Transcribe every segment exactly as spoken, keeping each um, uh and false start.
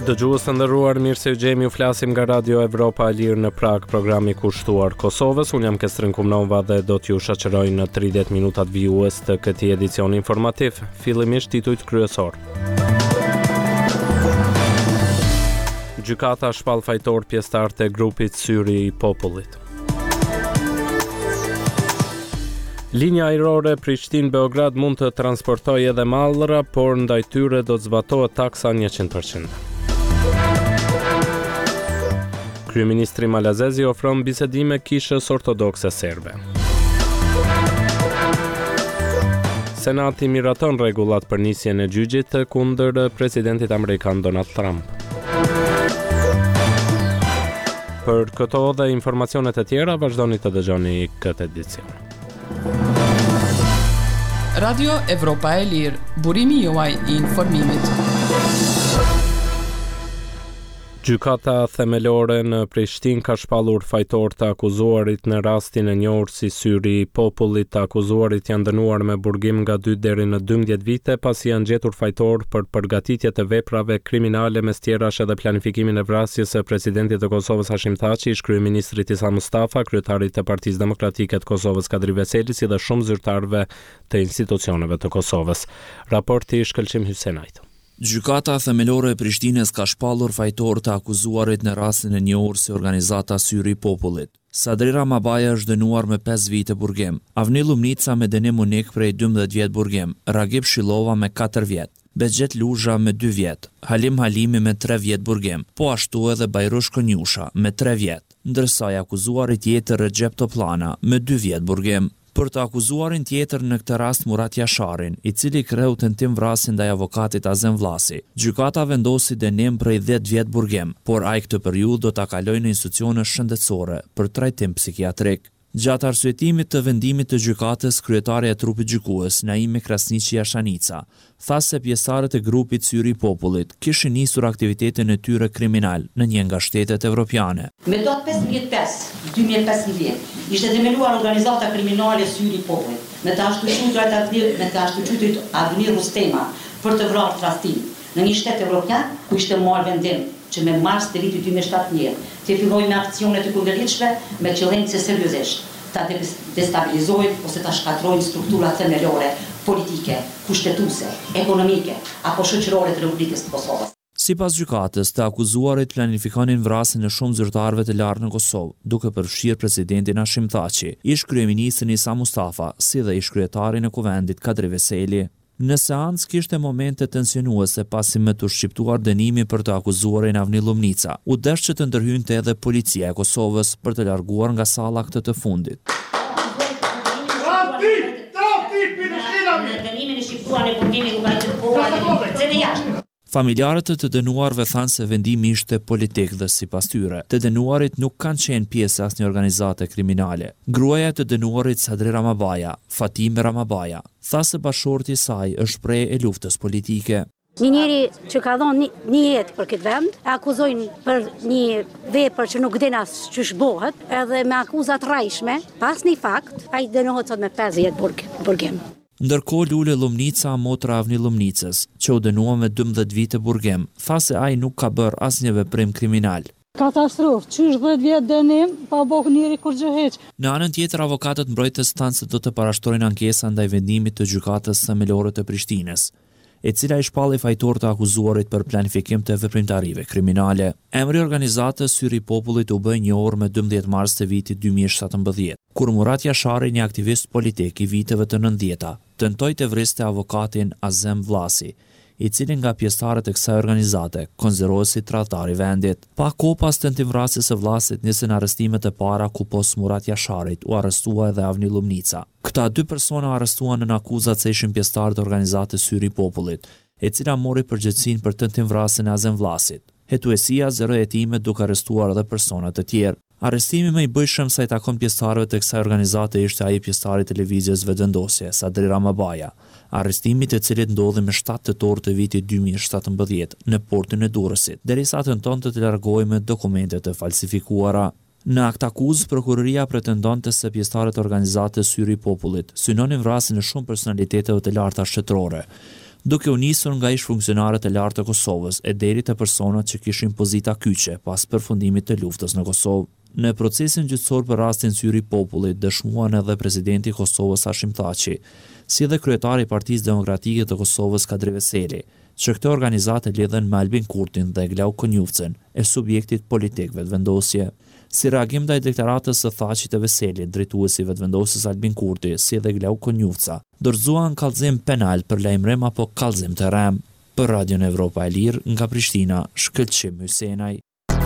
Dëgjues të nderuar, mirë se u gjemi, u flasim nga Radio Evropa e Lirë në Prag, programi kushtuar Kosovës. Unë jam Kestrin Kumnova dhe do t'ju shoqëroj në tridhjetë minutat vijues të këtij edicioni informativ. Fillimisht titujt kryesor. Gjykata shpall fajtor pjesëtar të grupit Syri i Popullit. Linja ajrore Prishtinë-Beograd mund të transportojë edhe mallra, por ndaj tyre do të zbatohet taksa njëqind përqind. Kryeministri malazezi ofron bisedime kishës ortodokse serbe. Senati miraton rregullat për nisjen e gjyqit kundër presidentit amerikan Donald Trump. Për këto dhe informacionet e tjera, vazhdoni të dëgjoni këtë edicion. Radio Evropa e Lirë, burimi juaj i informimit. Gjykata themelore në Prishtinë ka shpallur fajtor të akuzuarit në rastin e njohur si Syri i Popullit. Të akuzuarit janë dënuar me burgim nga dy deri në dymbëdhjetë vite pasi janë gjetur fajtor për përgatitje të veprave kriminale, mes tjerash edhe planifikimin e vrasjes së presidentit të Kosovës Hashim Thaçi, ish kryeministrit Isa Mustafa, kryetarit të Partisë Demokratike të Kosovës Kadri Veseli, si dhe shumë zyrtarëve të institucioneve të Kosovës. Raporti i Shkëlqim Hysenajt. Gjykata themelore e Prishtinës ka shpallur fajtor të akuzuarit në rastin e njohur si organizata Syri i Popullit. Sadri Ramabaja është dënuar me pesë vite burgim, Avni Lumnica me dënim unik prej dymbëdhjetë vjet burgim, Ragib Shilova me katër vjet, Bexhet Luzha me dy vjet, Halim Halimi me tre vjet burgim, po ashtu edhe Bajrush Konjusha me tre vjet, ndërsa i akuzuari tjetër Recep Toplana me dy vjet burgim. Për të akuzuarin tjetër në këtë rast Murat Jasharin, i cili kreu tentim vrasje ndaj avokatit Azem Vllasi, gjykata vendosi dënim prej dhjetë vjet burgim, por ai këtë periudhë do ta kalojë në institucione shëndetësore për trajtim psikiatrik. Gjatë arsyetimit të vendimit të gjykatës, kryetaria e trupit gjykues, Naime Krasniqi Jashanica, tha se pjesëtarët e grupit Syri i Popullit kishin nisur aktivitetin e tyre kriminal në një nga shtetet evropiane. Me datë pesëmbëdhjetë pesë dy mijë e pesëmbëdhjetë ishte themeluar organizata kriminale Syri i Popullit, me të ashtuar me të ashtuar Admir Rustema për të vrarë tradhtim në një shtet evropian ku ishte marrë vendim që me mars të vitit dy mijë e shtatëdhjetë të fillojë me aksionet e kundërligjshme me qëllim të seriozisht ta destabilizojnë ose ta shkatrojnë strukturat themelore politike, kushtetuese, ekonomike apo shoqërore të Republikës së Kosovës. Sipas gjykatës, të akuzuarit planifikonin vrasjen e shumë zyrtarëve të lartë në Kosovë, duke përfshirë presidentin Hashim Thaçi, ish kryeministrin Isa Mustafa, si dhe ish kryetarin e kuvendit Kadri Veseli. Në seancë kishte momente tensionuese pasi me të shqiptuar dënimi për të akuzuarin Avni Lumnica, u desh që të ndërhynte edhe policia e Kosovës për të larguar nga salla këtë të fundit. Familjarët e të dënuarve thanë se vendimi ishte politik dhe sipas tyre, të dënuarit nuk kanë qenë pjesë asnjë organizate kriminale. Gruaja e të dënuarit Sadri Ramabaja, Fatime Ramabaja, tha se bashorti i saj është prej e luftës politike. Një njeri që ka dhonë një, një jetë për këtë vend, e akuzojnë për një vepër që nuk din as ç'sh bëhet, edhe me akuzat rrajshme, pas një fakt, ai dënohet sot me pesë vjet burgim. Ndërkohë Lule Lumnica, motra Avni Lumnicës, që u dënua me dymbëdhjetë vite burgim, tha se ai nuk ka bërë asnjë veprim kriminal. Katastrofë, qysh dhjetë vjet dënim, pa bëhu njëri kur gjë hiç. Në anën tjetër, avokatët mbrojtës thanë se do të parashtrojnë ankesa ndaj vendimit të gjykatës themelore të Prishtinës, e cila i shpalli fajtor të akuzuarit për planifikim të veprimtarive kriminale. Emri organizatës Syri i Popullit u bë i njohur me dymbëdhjetë mars të vitit dy mijë e shtatëmbëdhjetë, kur Murat Jashari, një aktivist politik i viteve të nëntëdhjetë, tentoi të vriste avokatin Azem Vllasi, i cili nga pjesëtarët e kësaj organizate konsiderohet si tradhtar i vendit. Pa kohë pas tentimvrasjes së Vllasit nisën arrestimet e para ku pos Murat Jasharit u arrestua edhe Avni Lumnica. Këta dy persona arrestuan në akuzat se ishin pjesëtarë të organizatës Syri i Popullit, e cila mori përgjegjësinë për tentimvrasjen e Azem Vllasit. Hetuesia zero hetime duke arrestuar edhe persona të tjerë. Arrestimi më i bëjshëm sa i takon pjesëtarëve të kësaj organizate ishte ai pjesëtari i televizios Vetëvendosje, Sadri Ramabaja, arrestimi i cilit ndodhi më shtatë tetor të vitit dy mijë e shtatëmbëdhjetë në portin e Durrësit, derisa tentonte të largohej me dokumente të falsifikuara. Në akt akuzë, prokuroria pretendonte se pjesëtarët e organizatës Syri i Popullit synonin vrasjen e shumë personaliteteve të larta shtetërore. duke u nisur nga ish funksionarët e lartë të Kosovës e deri te personat që kishin pozita kyçe pas përfundimit të luftës në Kosovë. Në procesin gjyqësor për rastin Syri i Popullit dëshmuan edhe presidenti i Kosovës Hashim Thaçi, si edhe kryetari i Partisë Demokratike të Kosovës Kadri Veseli, që këtë organizatë lidhen me Albin Kurtin dhe Glauk Konjufcën, e subjektit politik vetëvendosje. Si reagim ndaj deklaratës së Thaçit të Veselit, drejtuesi vetëvendosjes Albin Kurti, si edhe Glauk Konjufca, dorëzuan kallëzim penal për lajmërim apo kallëzim të rem. Për Radion Evropa e Lirë, nga Prishtina, Shkëlqim Hysenaj.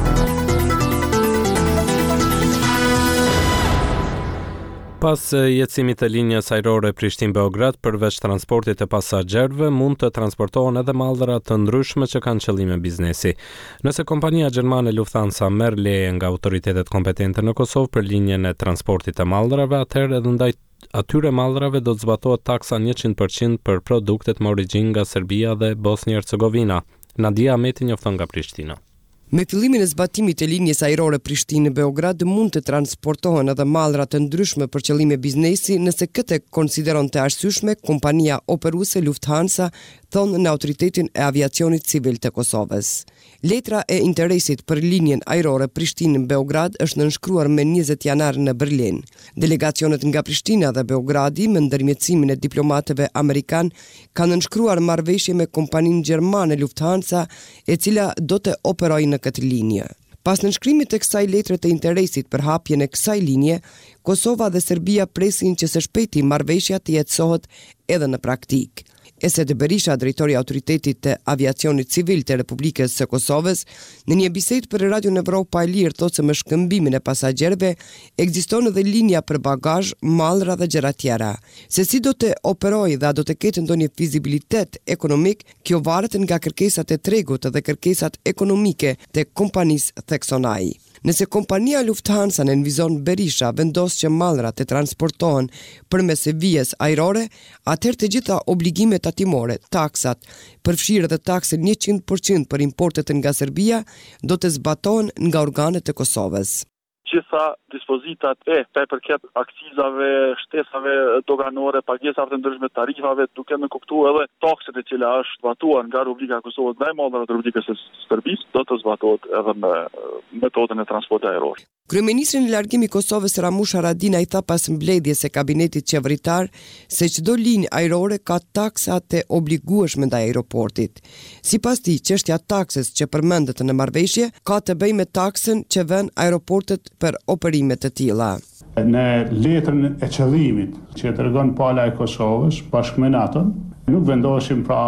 Pas jetësimit të linjës ajrore Prishtinë-Beograd, përveç transportit të pasagjerëve, mund të transportohen edhe mallra të ndryshme që kanë qëllime biznesi. Nëse kompania gjermane Lufthansa merr leje nga autoritetet kompetente në Kosovë për linjen e transportit të mallrave, atëherë edhe ndaj atyre mallrave do të zbatohet taksa njëqind përqind për produktet me origjinë nga Serbia dhe Bosnia-Hercegovina. Nadia Ahmeti njofton nga Prishtina. Me fillimin e zbatimit të linjës ajrore Prishtinë-Beograd mund të transportohen edhe mallra të ndryshme për qëllime biznesi nëse këtë konsideron të arsyeshme kompania operuese Lufthansa, thonë në Autoritetin e Aviacionit Civil të Kosovës. Letra e interesit për linjen ajrore Prishtinë-Beograd është nënshkruar me njëzet janar në Berlin. Delegacionet nga Prishtina dhe Beogradi me ndërmjetësimin e diplomatëve amerikan kanë nënshkruar marrëveshje me kompaninë gjermane Lufthansa, e cila do të operojë në këtë linje. Pas nënshkrimit të kësaj letre të interesit për hapjen e kësaj linje, Kosova dhe Serbia presin që së shpejti marrëveshja të jetësohet edhe në praktik. Esed Berisha, drejtori i Autoritetit të Aviacionit Civil të Republikës së Kosovës, në një bisedë për Radio Evropa e Lirë thotë se me shkëmbimin e pasagerëve ekziston edhe linja për bagazh, mallra dhe gjëra tjera. Se si do të operojë dhe a do të ketë ndonjë fizibilitet ekonomik, kjo varet nga kërkesat e tregut dhe kërkesat ekonomike të kompanisë, thekson ai. Nëse kompania Lufthansa në nënvizon Berisha vendos që mallrat të transportohen përmes vijës ajrore, atëherë të gjitha obligimet tatimore, taksat, përfshirë edhe taksën njëqind përqind për importet nga Serbia, do të zbatohen nga organet e Kosovës. Gjitha dispozitat e përket akcizave, shtesave doganore, pagesave të ndryshme, tarifave, duke në kuptuar edhe takset e cila është zbatuar nga rubrika e Kosovës ndaj mallrave të rubrikës së Serbisë, do të zbatohet edhe me metodën e transportit ajror. Kryeministri në largim i Kosovës Ramush Haradinaj tha pas mbledhjes së kabinetit qeveritar se çdo linjë ajrore ka taksa të obligueshme ndaj aeroportit. Sipas tij, çështja e taksës që përmendet në marrëveshje ka të bëjë me taksën që vën aeroportet për operime të tilla. Në letrën e qëllimit që tregon pala e Kosovës bashkë me NATO, nuk vendosim pra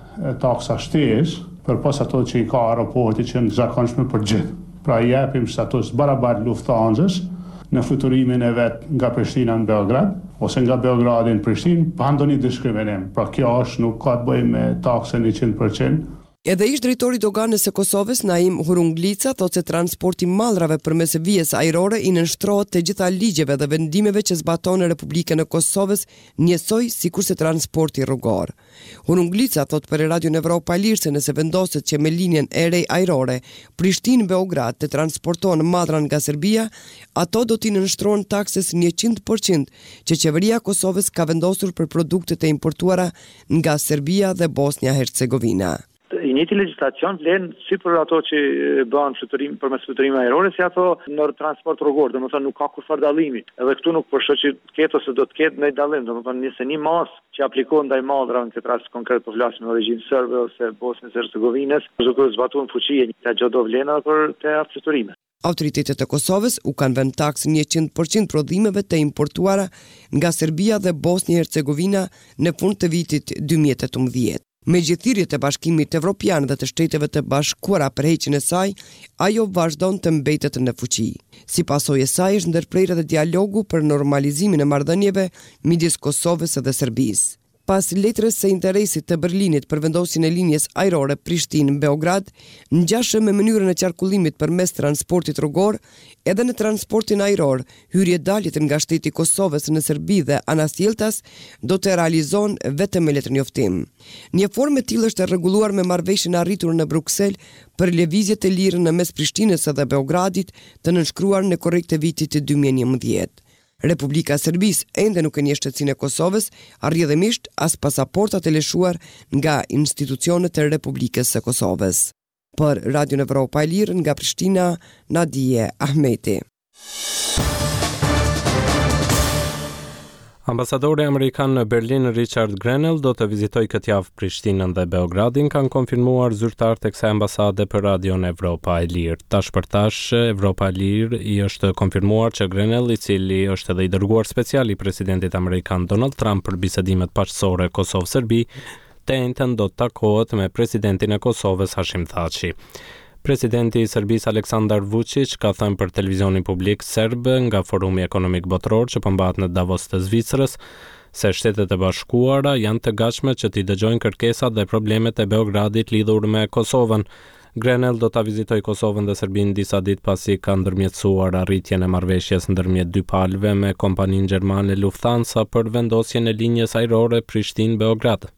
taksa shtesë përpas ato që i ka aeroporti që në zakonshme për gjithë. Pra i japim status barabart Lufthansës në fluturimin e vet nga Prishtina në Beograd ose nga Beogradi në Prishtinë pa ndonjë diskriminim. Pra kjo është nuk ka të bëjë me taksën njëqind përqind. Edhe ish drejtori i doganës së Kosovës Naim Hurunglica thotë se transporti i mallrave përmes vijës ajrore i nënshtrohet të gjitha ligjeve dhe vendimeve që zbaton Republikën e Kosovës, njësoj sikurse transporti rrugor. Hurunglica thotë për Radio Evropa e Lirë se nëse vendoset që me linjen e re ajrore Prishtinë-Beograd të transportohen mallra nga Serbia, ato do t'i nënshtrohen taksës njëqind përqind që qeveria e Kosovës ka vendosur për produktet e importuara nga Serbia dhe Bosnia-Hercegovina. I njëjti legjislacion vlen si për ato që bëhen fluturim përmes fluturimeve ajrore, si ato në transport rrugor, domethënë nuk ka kurrë dallimi. Edhe këtu nuk po shoh që ketë ose do të ketë ndaj dallim, domethënë nëse një mas që aplikon ndaj mallrave në këtë rast konkret po flasim në origjinë serbe ose Bosnjës së Hercegovinës, do të zbatohen fuqie një gjë do vlen edhe për të fluturime. Autoritetet e Kosovës u kanë vënë taksën njëqind përqind prodhimeve të importuara nga Serbia dhe Bosnia-Hercegovina në fund të vitit dy mijë e tetëmbëdhjetë. Me gjithirjet e Bashkimit Evropian dhe të Shteteve të Bashkuara për heqjen e saj, ajo vazhdon të mbetet në fuqi. Si pasojë e saj është ndërprerë edhe dialogu për normalizimin e marrëdhënieve midis Kosovës dhe Serbisë. Pas letrës së interesit të Berlinit për vendosjen e linjes ajrore Prishtinë-Beograd, ngjashëm me mënyrën e qarkullimit përmes transportit rrugor, edhe në transportin ajror, hyrje daljet nga shteti i Kosovës në Serbi dhe anasjelltas do të realizohen vetëm me letërnjoftim. Një formë e tillë është e rregulluar me marrëveshjen arritur në Bruksel për lëvizje të lirë në mes Prishtinës dhe Beogradit, të nënshkruar në korrekt të vitit dy mijë e njëmbëdhjetë. Republika e Serbisë ende nuk e njeh shtetsina e Kosovës, arrjedhimisht as pasaportat e lëshuar nga institucionet e Republikës së Kosovës. Për Radio Evropa e Lirë nga Prishtina, Nadije Ahmeti. Ambasadori amerikan në Berlin Richard Grenell do të vizitoj këtë javë Prishtinën dhe Beogradin, kanë konfirmuar zyrtarët e kësaj ambasade për Radion Evropa e Lirë. Tash për tash, Evropa e Lirë i është konfirmuar që Grenell, i cili është edhe i dërguar special i presidentit amerikan Donald Trump për bisedimet paqësore Kosovë-Serbi, të njëjtën do të takohet me presidentin e Kosovës Hashim Thaçi. Presidenti i Serbisë Aleksandar Vučić ka thënë për televizionin publik serb nga Forumi Ekonomik Botror që përmbahet në Davos të Zvicrës se Shtetet e Bashkuara janë të gatshme që t'i dëgjojnë kërkesat dhe problemet e Beogradit lidhur me Kosovën. Grenell do ta vizitojë Kosovën dhe Serbinë disa ditë pasi ka ndërmjetësuar arritjen e marrëveshjes ndërmjet dy palëve me kompaninë gjermane Lufthansa për vendosjen e linjës ajrore Prishtinë-Beograd.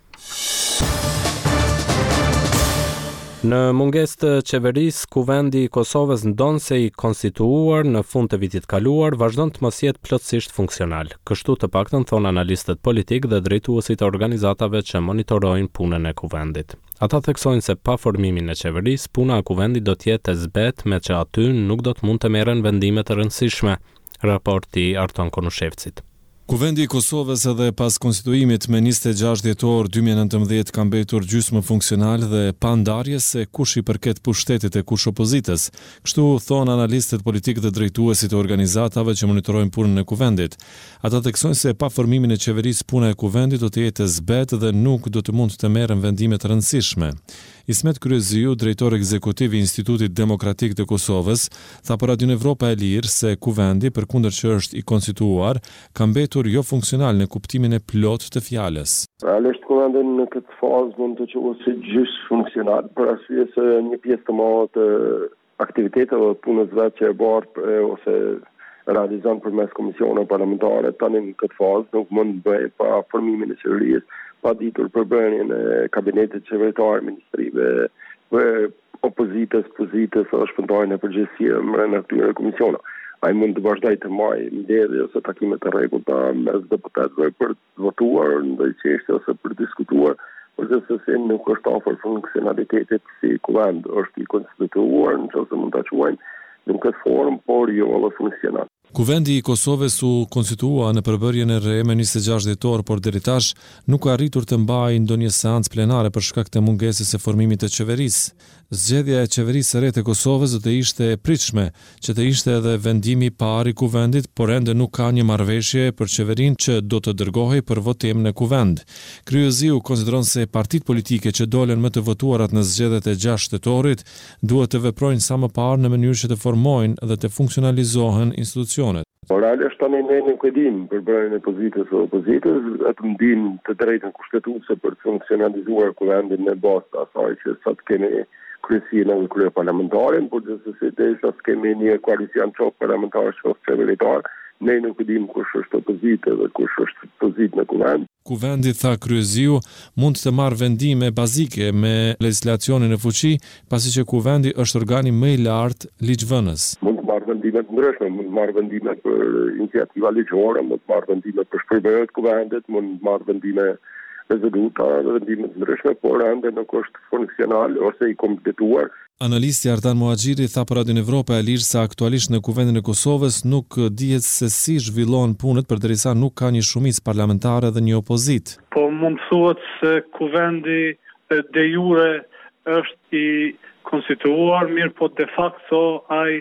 Në mungesë të qeverisë, Kuvendi i Kosovës ndonse i konstituuar në fund të vitit kaluar vazhdon të mos jetë plotësisht funksional. Kështu të paktën thon analistët politik dhe drejtuesit e organizatave që monitorojnë punën e Kuvendit. Ata theksojnë se pa formimin e qeverisë, puna e Kuvendit do të jetë e zbetë me që aty nuk do të mund të merren vendime të rëndësishme, raporti Arton Konushevcit. Kuvendi i Kosovës edhe pas konstituimit me njëzet e gjashtë dhjetor dy mijë e nëntëmbëdhjetë ka mbetur gjysmë funksional dhe pa ndarje se kush i përket pushtetit e kush opozitës. Kështu thonë analistët politikë dhe drejtuesit e organizatave që monitorojnë punën e Kuvendit. Ata theksojnë se pa formimin e qeverisë puna e Kuvendit do të jetë e zbetë dhe nuk do të mund të merren vendime të rëndësishme. Ismet Kryeziu, drejtor ekzekutiv i Institutit Demokratik të Kosovës, tha për Radion Evropa e Lirë se Kuvendi, përkundër që është i konstituar, ka mbetur jo funksional në kuptimin e plot të fjalës. Realisht Kuvendi në këtë fazë mund të quhet si gjys funksional, për arsye se një pjesë të madhe të aktiviteteve punës vetë që e bërë ose realizon përmes komisioneve parlamentare tani në këtë fazë nuk mund të bëjë pa formimin e qeverisë, pa ditur përbërjen e kabinetit qeveritar, ministrive, për opozitës, pozitës, o shpëntojnë e përgjithësia në këtyre komisiona. Ai mund të vazhdoj të marrë mbledhje ose takime të rregullta mes deputetëve për të votuar ndaj çështje ose për të diskutuar, por gjithsesi nuk është afër funksionalitetit si kuvend është i konstituuar, nëse mund ta quajmë në këtë formë, por jo edhe funksional. Kuvendi i Kosovës u konstitua në përbërjen e re me njëzet e gjashtë dhjetor, por deri tash nuk ka arritur të mbajë ndonjë seancë plenare për shkak të mungesës së formimit të qeverisë. Zgjedhja e qeverisë së re të Kosovës do të ishte e pritshme, që të ishte edhe vendimi i parë i Kuvendit, por ende nuk ka një marrëveshje për qeverinë që do të dërgohej për votim në Kuvend. Kryeziu konsideron se partitë politike që dolen më të votuarat në zgjedhjet e gjashtë dhjetorit duhet të veprojnë sa më parë në mënyrë që të formojnë dhe të funksionalizohen institucionet. Por realisht tani ne nuk e dim përbërjen e pozitës o opozitës, vetëm dim të drejtën kushtetuese për të funksionalizuar Kuvendin në bazë të asaj që sot kemi kryesinë e krye parlamentare, por gjithsesi derisa të kemi një koalicion çop parlamentar çop qeveritar, ne nuk e dim kush është opozitë dhe kush është pozitë në Kuvend. Kuvendi, tha Kryeziu, mund të marrë vendime bazike me legjislacionin e fuqi, pasi që Kuvendi është organi më i lartë ligjvënës. Mund të marrë vendime të ndryshme, mund të marrë vendime për iniciativa ligjore, mund të marrë vendime për shpërbërjen e Kuvendit, mund të marrë vendime rezoluta dhe vendime të ndryshme, por ende nuk është funksional ose i kompletuar. Analisti Artan Muhaxhiri tha për Radion Evropa e Lirë se aktualisht në Kuvendin e Kosovës nuk dihet se si zhvillohen punët përderisa nuk ka një shumicë parlamentare dhe një opozitë. Po mund thuhet se Kuvendi de jure është i konstituuar, mirë po de facto ai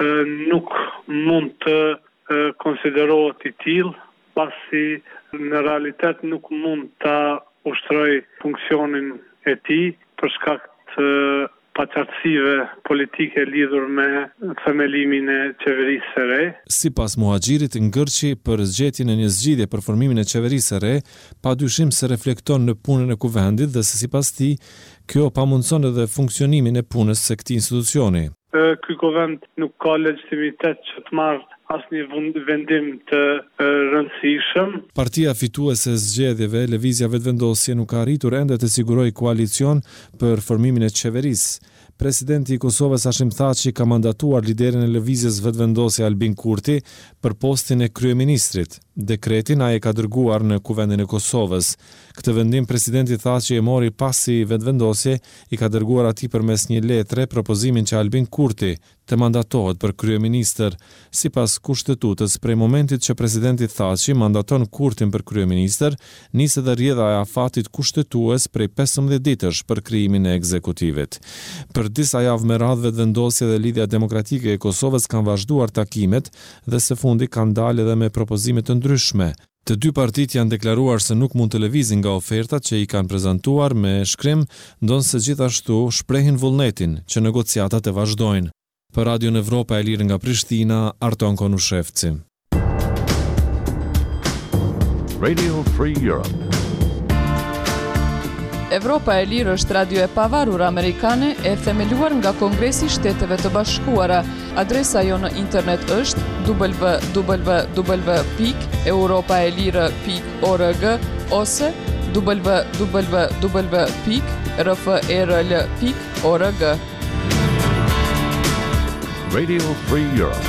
nuk mund të konsiderohet i tillë, pasi në realitet nuk mund ta ushtroj funksionin e tij për shkak të paqartësive politike lidhur me themelimin e qeverisë së re. Sipas Muhaxhirit, ngërçi për zgjedhjen e një zgjidhje për formimin e qeverisë së re, padyshim se reflekton në punën e Kuvendit dhe se sipas tij, kjo pamundson edhe funksionimin e punës së këtij institucioni. Ky Kuvend nuk ka legjitimitet që të marrë asnjë vendim të rëndësishëm. Partia fituese e zgjedhjeve, Lëvizja Vetëvendosje, nuk ka arritur ende të sigurojë koalicion për formimin e qeverisë. Presidenti i Kosovës Hashim Thaçi ka mandatuar liderin e lëvizjes vetëvendosje Albin Kurti për postin e kryeministrit. Dekretin ai e ka dërguar në Kuvendin e Kosovës. Këtë vendim presidenti Thaçi e mori pasi vetëvendosje i ka dërguar atij përmes një letre propozimin që Albin Kurti të mandatohet për kryeministër. Sipas kushtetutës, prej momentit që presidenti Thaçi mandaton Kurtin për kryeministër, nis edhe rrjedha e afatit kushtetues prej pesëmbëdhjetë ditësh për krijimin e ekzekutivit. Për disa javë me radhë vetëvendosja dhe Lidhja Demokratike e Kosovës kanë vazhduar takimet dhe së fundi kanë dalë edhe me propozime të ndryshme. Të dy partitë janë deklaruar se nuk mund të lëvizin nga ofertat që i kanë prezantuar me shkrim, ndonse gjithashtu shprehin vullnetin që negociatat e vazhdojnë. Për Radion Evropa e Lirë nga Prishtina, Arton Konushevci. Radio Free Europe. Evropa e Lirë është radio e pavarur amerikane e themeluar nga Kongresi i Shteteve të Bashkuara. Adresa jo në internet është w w w pikë europaelire pikë org ose w w w pikë r f e r l pikë org. Radio Free Europe.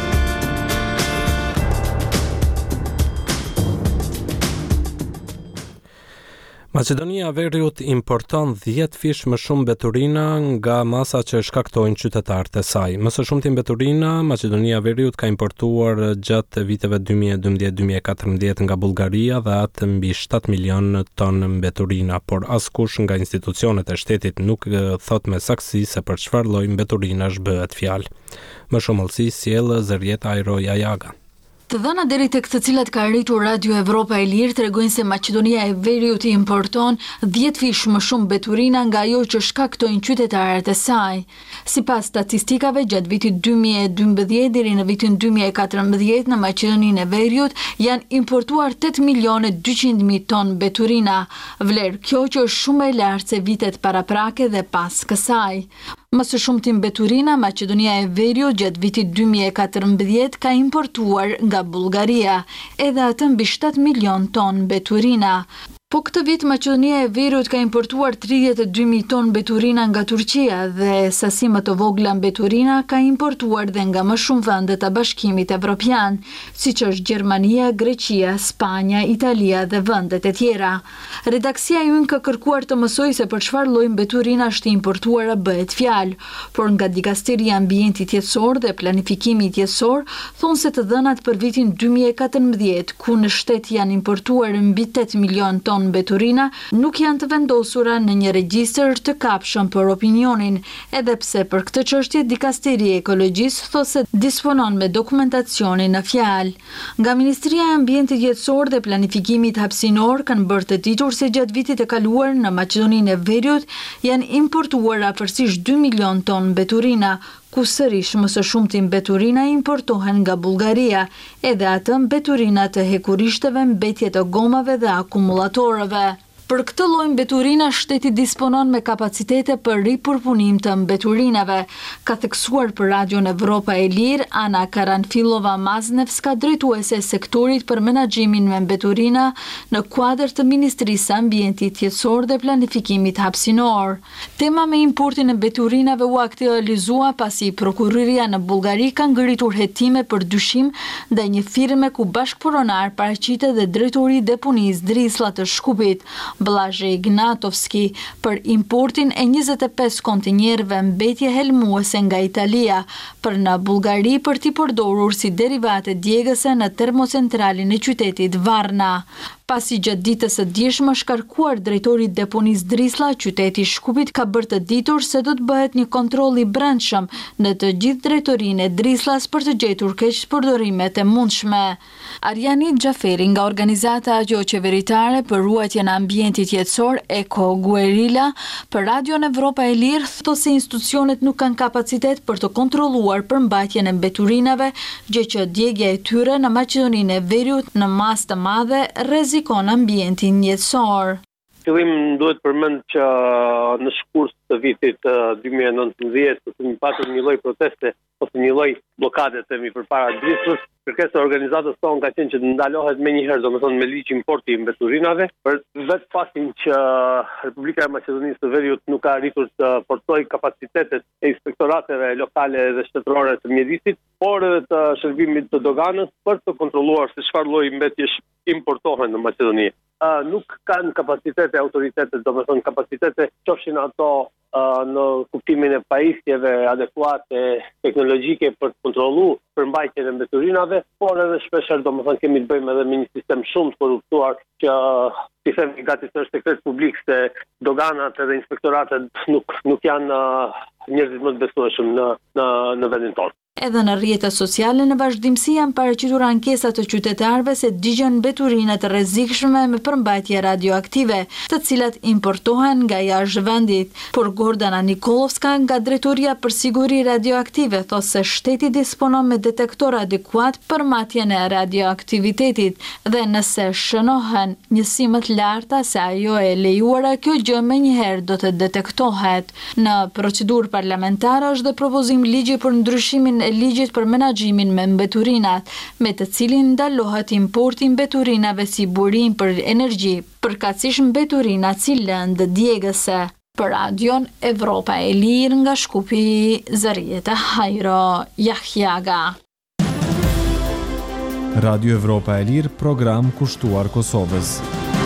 Maqedonia e Veriut importon dhjetë fish më shumë mbeturina nga masa që shkaktojnë qytetarët e saj. Më së shumti mbeturina, Maqedonia e Veriut ka importuar gjatë viteve dy mijë e dymbëdhjetë dë mi e katërmbëdhjetë nga Bullgaria dhe atë mbi shtatë milion tonë mbeturina, por askush nga institucionet e shtetit nuk thot me saktësi se për çfarë lloj mbeturinash bëhet fjalë. Më shumë ëllësi sjell Zërjeta Ajroja Jaga. Të dhëna deri tek të cilat ka arritur Radio Evropa e Lirë tregojnë se Maqedonia e Veriut i importon dhjetë fish më shumë mbeturina nga ajo që shkaktojnë qytetarët e saj. Sipas statistikave, gjatë vitit dy mijë e dymbëdhjetë deri në vitin dy mijë e katërmbëdhjetë në Maqedoninë e Veriut janë importuar tetë milion e dyqind mijë tonë mbeturina, vlerë kjo që është shumë e lartë se vitet paraprake dhe pas kësaj. Më së shumti mbeturina, Maqedonia e Veriut gjatë vitit dy mijë e katërmbëdhjetë ka importuar nga Bullgaria, edhe atë mbi shtatë milion tonë mbeturina. Po këtë vit Maqedonia e Veriut ka importuar tridhjetë e dy mijë tonë mbeturina nga Turqia dhe sasi më të vogla mbeturina ka importuar dhe nga më shumë vende të Bashkimit Evropian, siç është Gjermania, Greqia, Spanja, Italia dhe vendet e tjera. Redaksia ynë ka kërkuar të mësojë se për çfarë lloj mbeturina është importuara bëhet fjalë, por nga Dikasteria e Ambientit Jetësor dhe Planifikimit Jetësor thonë se të dhënat për vitin dy mijë e katërmbëdhjetë, ku në shtet janë importuar mbi tetë milion tonë mbeturina, nuk janë të vendosura në një regjistër të kapshëm për opinionin, edhe pse për këtë çështje Dikasteria e Ekologjisë thotë se disponon me dokumentacionin në fjalë. Nga Ministria e Ambientit Jetësor dhe Planifikimit Hapësinor kanë bërë të ditur se gjatë vitit të kaluar në Maqedoninë e Veriut janë importuar afërsisht dy milion tonë mbeturina, ku sërish më së shumti mbeturina importohen nga Bullgaria, edhe atë mbeturina të hekurishteve, mbetje të gomave dhe akumulatorëve. Për këtë lloj mbeturina shteti disponon me kapacitete për ripërpunim të mbeturinave, ka theksuar për Radion Evropa e Lirë Ana Karanfilova Maznevska, drejtuese e sektorit për menaxhimin me mbeturina në kuadër të Ministrisë së Ambientit Jetësor dhe Planifikimit Hapësinor. Tema me importin e mbeturinave u aktualizua pasi prokuroria në Bullgari ka ngritur hetime për dyshim ndaj një firme ku bashkëpunonar paraqitet dhe drejtori i deponisë Drislla të Shkupit, Blažej Ignatovski, për importin e njëzet e pesë kontinjerëve mbetje helmuese nga Italia për në Bullgari për t'i përdorur si derivate djegëse në termocentralin e qytetit Varna. Pasi gjatë ditës së djeshme shkarkuar drejtori i deponisë Drislla, qyteti i Shkupit ka bërë të ditur se do të bëhet një kontroll i brendshëm në të gjithë drejtorinë e Drislas për të gjetur keqpërdorimet e mundshme. Arjanit Xhaferi nga organizata jo qeveritare për ruajtjen e ambientit jetësor Eko Guerilla për Radion Evropa e Lirë thotë se institucionet nuk kanë kapacitet për të kontrolluar përmbajtjen e mbeturinave, gjë që djegja e tyre në Maqedoninë e Veriut në masë të madhe rrezikon ambientin jetësor. Fillim duhet përmend që në shkurt të vitit dy mijë e nëntëmbëdhjetë kemi pasur një lloj proteste ose një lloj bllokade themi përpara driftës. Kërkesa e organizatës tonë ka qenë që të ndalohet menjëherë, domethënë me ligj importi i mbeturinave, për vetë faktin që Republika e Maqedonisë së Veriut nuk ka arritur të forcojë kapacitetet e inspektorateve lokale dhe shtetërore të mjedisit, por edhe të shërbimit të doganës për të kontrolluar se çfarë lloji mbetjesh importohen në Maqedoni. Uh, nuk kanë kapacitete autoritetet, domethënë kapacitete qofshin ato uh, në kuptimin e pajisjeve adekuate teknologjike për të kontrolluar përmbajtjen e mbeturinave, por edhe shpeshherë domethënë kemi të bëjmë edhe me një sistem shumë të korruptuar që si themi gati të është sekret publik se doganat edhe inspektoratet nuk nuk janë uh, njerëzit më të besueshëm në në në vendin tonë. Edhe në rrjetet sociale në vazhdimsi janë paraqitur ankesa të qytetarëve se digjon mbeturina të rrezikshme me përmbajtje radioaktive, të cilat importohen nga jashtë vendit. Por Gordana Nikolovska nga Drejtoria për Siguri Radioaktive thotë se shteti disponon me detektor adekuat për matjen e radioaktivitetit dhe nëse shënohen njësi më të larta se ajo e lejuara, kjo gjë menjëherë do të detektohet. Në procedurë parlamentare është dhe propozim ligji për ndryshimin e ligjit për menaxhimin me mbeturinat, me të cilin ndalohet importi mbeturinave si burim për energji, përkatësisht mbeturina si lëndë djegëse. Për Radion Evropa e Lirë nga Shkupi, Zarieta Hajro Jahjaga. Radio Evropa e Lirë, program kushtuar Kosovës.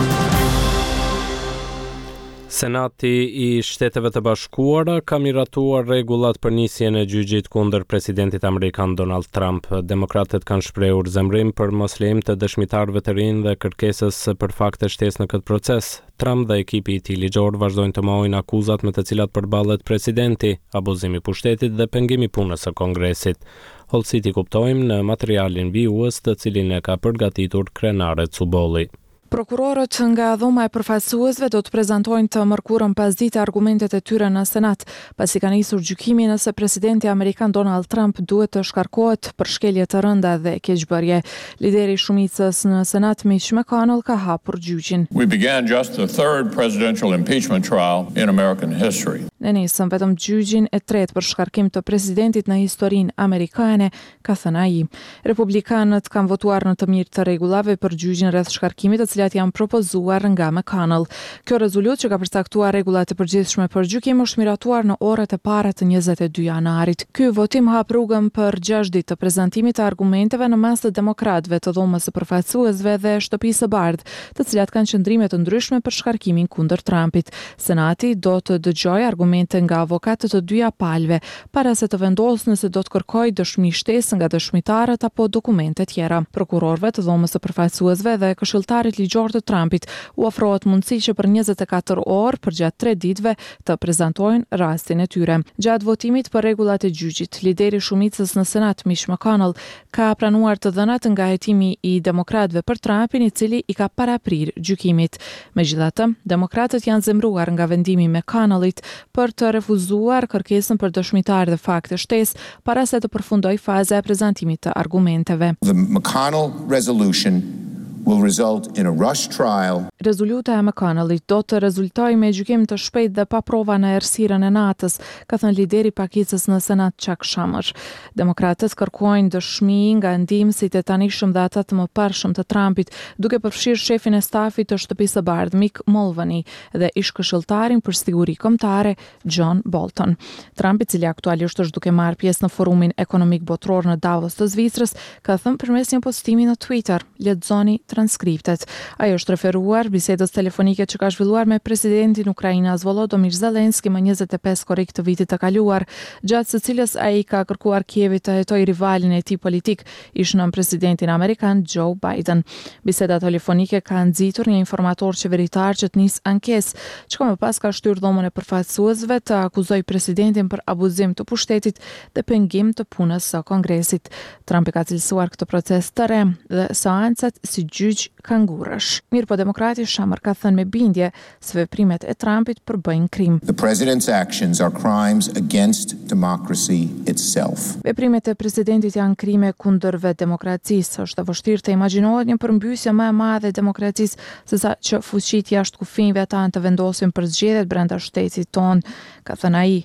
Senati i Shteteve të Bashkuara ka miratuar rregullat për nisjen e gjyqit kundër presidentit amerikan Donald Trump. Demokratët kanë shprehur zemrim për moslejim të dëshmitarëve të rinj dhe kërkesës për fakte shtesë në këtë proces. Trump dhe ekipi i tij ligjor vazhdojnë të mohojnë akuzat me të cilat përballet presidenti, abuzimi i pushtetit dhe pengimi i punës së Kongresit. Hollësit i kuptojmë në materialin vijues të cilin e ka përgatitur krenare Cubolli. Prokurorët nga dhoma e përfaqësuesve do të prezantojnë të mërkurën pasdite argumentet e tyre në Senat, pasi ka nisur gjykimi nëse presidenti amerikan Donald Trump duhet të shkarkohet për shkelje të rënda dhe keqbërje. Lideri i shumicës në Senat, Mitch McConnell, ka hapur gjyqin. We began just the third presidential impeachment trial in American history. Ne nisëm vetëm gjyqin e tretë për shkarkim të presidentit në historinë amerikane, ka thënë ai. Republikanët kanë votuar në të mirë të rregullave për gjyqin rreth shkarkimit, të cilat janë propozuar nga McConnell. Kjo rezolutë që ka përcaktuar rregullat e përgjithshme për gjykim është miratuar në orët e para të njëzet e dy janarit. Ky votim hap rrugën për gjashtë ditë të prezantimit të argumenteve në mes të demokratëve, të dhomës së përfaqësuesve dhe shtëpisë së bardhë, të cilat kanë qëndrime të ndryshme për shkarkimin kundër Trumpit. Senati do të dëgjojë argumente nga avokatët të dyja palëve, para se të vendosë nëse do të kërkojë dëshmi shtesë nga dëshmitarët apo dokumente tjera. Prokurorëve të dhomës së përfaqësuesve dhe këshilltarit ligjor të Trumpit u ofrohet mundësi që për njëzet e katër orë përgjatë tre ditëve të prezantojnë rastin e tyre. Gjatë votimit për rregullat e gjyqit, lideri i shumicës në Senat, Mitch McConnell, ka pranuar të dhënat nga hetimi i demokratëve për Trumpin, i cili i ka paraprir gjykimit. Megjithatë, demokratët janë zemruar nga vendimi i McConnellit për të refuzuar kërkesën për dëshmitar dhe fakte shtesë para se të përfundoj faza e prezantimit të argumenteve. The McConnell resolution will result in a rush trial. Rezoluta e McConnellit do të rezultojë me gjykim të shpejtë dhe pa prova në errësirën e natës, ka thënë lideri i pakicës në Senat Chuck Schumer. Demokratët kërkojnë dëshmi nga ndihmësit e tanishëm dhe ata të mëparshëm të Trumpit, duke përfshirë shefin e stafit të shtëpisë së bardhë Mick Mulvaney dhe ish-këshilltarin për siguri kombëtare John Bolton. Trump, i cili aktualisht është duke marrë pjesë në forumin ekonomik botror në Davos të Zvicrës, ka thënë përmes një postimi në Twitter: "Lexoni transkriptet." Ajo është referuar bisedës telefonike që ka zhvilluar me presidentin Ukrainës Volodymyr Zelensky më njëzet e pesë korrik të vitit të kaluar, gjatë së cilës ai ka kërkuar Kievit të hetojë rivalin e tij politik, ish-nën presidentin amerikan Joe Biden. Biseda telefonike ka nxitur një informator qeveritar që të nis ankesë, që më pas ka shtyrë dhomën e përfaqësuesve të akuzojë presidentin për abuzim të pushtetit dhe pengim të punës së Kongresit. Trump ka cilësuar këtë proces të re dhe seancat si gjyq kangurësh. Mirë po demokrati Schumer ka thënë me bindje se veprimet e Trumpit përbëjnë krim. The president's actions are crimes against democracy itself. Veprimet e presidentit janë krime kundër demokracisë. Është e vështirë të imagjinohet një përmbysje më e madhe e demokracisë sesa që fuqitë jashtë kufive tanë të vendosin për zgjedhjet brenda shtetit ton, ka thënë ai.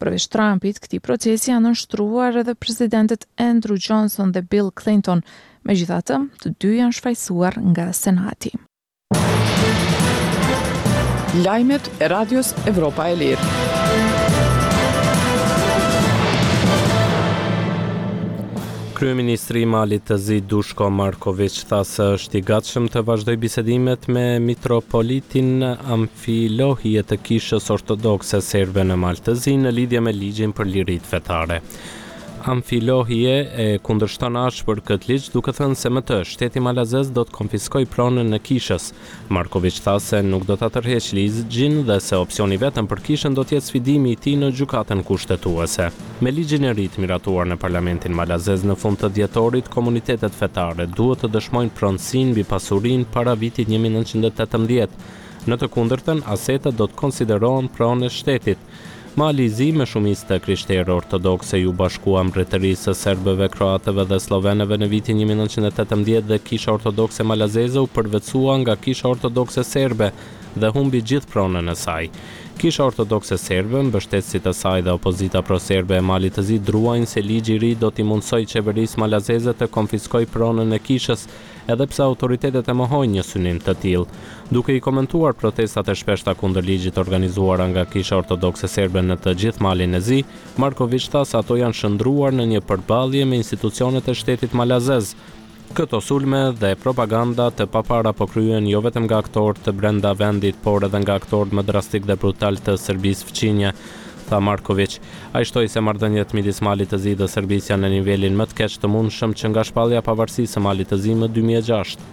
Përveç Trumpit, këtij procesi janë nënshtruar edhe presidentët Andrew Johnson dhe Bill Clinton. Megjithatë, të dy janë shfaqsuar nga Senati. Lajmet e Radios Evropa e Lirë. Kryeministri i Malit të Zi Dushko Marković tha se është i gatshëm të vazhdoj bisedimet me mitropolitin Amfilohije të Kishës Ortodokse Serbe në Mal të Zi në lidhje me ligjin për liritë fetare. Amfilohije e kundërshton ashpër këtë ligj duke thënë se më të shteti malazez do të konfiskojë pronën e Kishës. Marković tha se nuk do ta tërheqë ligjin dhe se opsioni vetëm për Kishën do të jetë sfidimi i tij në gjykatën kushtetuese. Me ligjin e ri të miratuar në parlamentin malazez në fund të dhjetorit, komunitetet fetare duhet të dëshmojnë pronësinë mbi pasurinë para vitit një mijë nëntëqind e tetëmbëdhjetë. Në të kundërtën, asetet do të konsiderohen pronë e shtetit. Mali i Zi me shumicë të krishterë ortodokse ju bashkua mbretërisë së serbëve, kroatëve dhe slovenëve në vitin një mijë nëntëqind e tetëmbëdhjetë dhe Kisha Ortodokse Malazeze u përvetësua nga Kisha Ortodokse Serbe dhe humbi gjithë pronën e saj. Kisha Ortodokse Serbe, mbështetësit e saj dhe opozita pro-serbe e Malit të Zi druajnë se ligji i ri do t'i mundsojë qeverisë malazeze të konfiskojë pronën e Kishës, edhe pse autoritetet e mohojnë një synim të tillë. Duke i komentuar protestat e shpeshta kundër ligjit organizuara nga Kisha Ortodokse Serbe në të gjithë Malin e Zi, Marković tha se ato janë shndruar në një përballje me institucionet e shtetit malazez. Këto sulme dhe propaganda të papara po kryen jo vetëm nga aktorë të brenda vendit, por edhe nga aktorë më drastik dhe brutal të Serbisë fqinje, tha Marković. Ai shtoi se marrëdhëniet midis Malit të Zi dhe Serbisë janë në nivelin më të keq të mundshëm që nga shpallja e pavarësisë së Malit të Zi më dy mijë e gjashtë.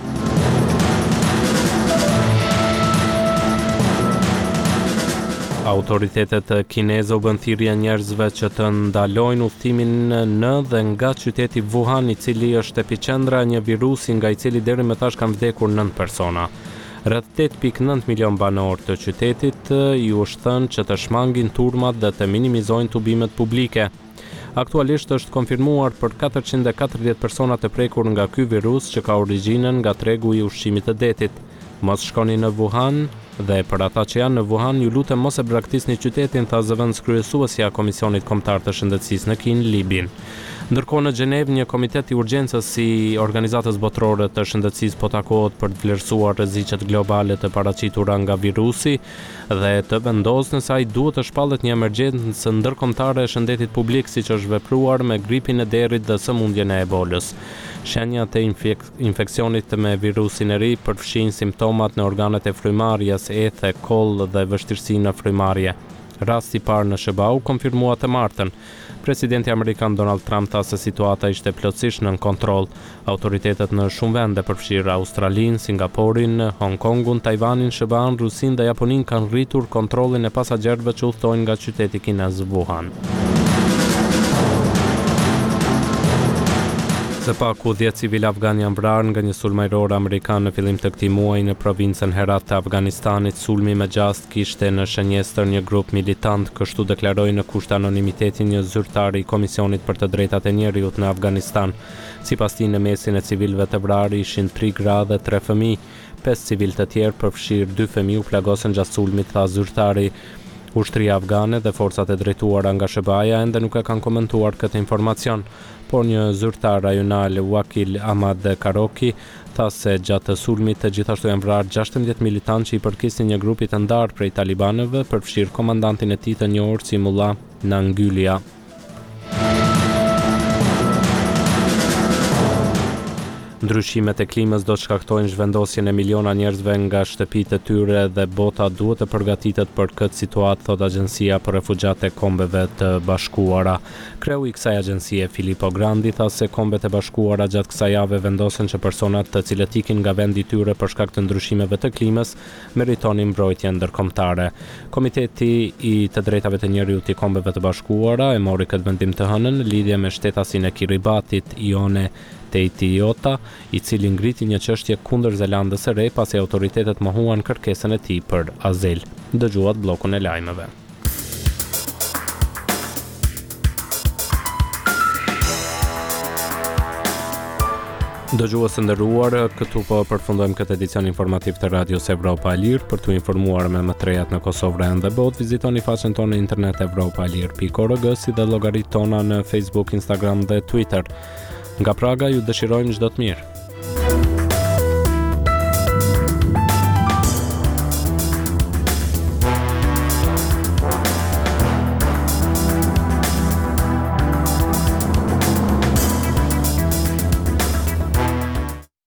Autoritetet kineze u bën thirrje njerëzve që të ndalojnë udhëtimin në dhe nga qyteti Wuhan, i cili është epiqendra e një virusi nga i cili deri më tash kanë vdekur nëntë persona. Rreth tetë pikë nëntë milion banor të qytetit i është thënë që të shmangin turmat dhe të minimizojnë tubimet publike. Aktualisht është konfirmuar për katërqind e katërdhjetë persona të prekur nga ky virus që ka origjinën nga tregu i ushqimit të detit. Mos shkoni në Wuhan dhe për ata që janë në Wuhan, ju lutem mos e braktisni qytetin, tha zëvendës kryesuesja e Komisionit Kombëtar të Shëndetësisë në Kinë, Libin. Ndërkohë në Gjenevë, një komitet i urgjencës i Organizatës Botërore të Shëndetësisë po takohet për të vlerësuar rreziqet globale të paraqitura nga virusi dhe të vendosë nëse ai duhet të shpallet një emergjencë ndërkombëtare e shëndetit publik, siç është vepruar me gripin e derit dhe sëmundjen e ebolës. Shenjat e infek- infeksionit me virusin e ri përfshin simptomat në organet e frymarrjes, ethe, koll dhe vështirësi në frymarrje. Rasti i parë në Shëbau konfirmua të martën. Presidenti amerikan Donald Trump tha se situata ishte plotësisht nën kontroll. Autoritetet në shumë vende përfshirë Australinë, Singaporin, Hong Kongun, Tajvanin, Shëban, Rusin dhe Japonin kanë rritur kontrollin e pasagerëve që udhtojnë nga qyteti kinez Wuhan. Së paku dhjetë civil afgan janë vrarë nga një sulm ajror amerikan në fillim të këtij muaji në provincën Herat të Afganistanit. Sulmi me gjast kishte në shënjestër një grup militant, kështu deklaroi në kusht anonimiteti një zyrtar i Komisionit për të Drejtat e Njerëzit në Afganistan. Sipas tij, në mesin e civilëve të vrarë ishin tre gra dhe tre fëmijë. Pesë civil të tjerë, përfshirë dy fëmijë, u plagosën gjatë sulmit, tha zyrtari. Ushtria afgane dhe forcat e drejtuara nga Shëbaja ende nuk e kanë komentuar këtë informacion, por një zyrtar rajonal, Wakil Ahmad Karoki, tha se gjatë sulmit të gjithashtu janë vrarë gjashtëdhjetë militantë që i përkisin një grupi të ndarë prej talibanëve, përfshirë komandantin e tij të njohur si Mullah Nangulia. Ndryshimet e klimës do të shkaktojnë zhvendosjen e miliona njerëzve nga shtëpitë e tyre dhe bota duhet të përgatitet për këtë situatë, thot Agjencia për Refugjate e Kombeve të Bashkuara. Kreu i kësaj agjencie, Filippo Grandi, tha se Kombet e Bashkuara gjatë kësaj jave vendosen që personat të cilët ikin nga vendi i tyre për shkak të ndryshimeve të klimës meritonin mbrojtje ndërkombëtare. Komiteti i të drejtave të njerëzit i Kombeve të Bashkuara e mori këtë vendim të hënën në lidhje me shtetasin e Kiribatit, Ione Teitiota, i cili ngriti një çështje kundër Zelandës së Re pasi autoritetet mohuan kërkesën e tij për azil. Dëgjuat bllokun e lajmeve. Dëgjues të nderuar, këtu po përfundojmë këtë edicion informativ të Radios Evropa e Lirë. Për t'u informuar me më të rejat në Kosovë, Vren dhe botë, vizitoni faqen tonë në internet evropa e lirë pikë org, si dhe llogaritë tona në Facebook, Instagram dhe Twitter. Nga Praga ju dëshirojmë çdo të mirë.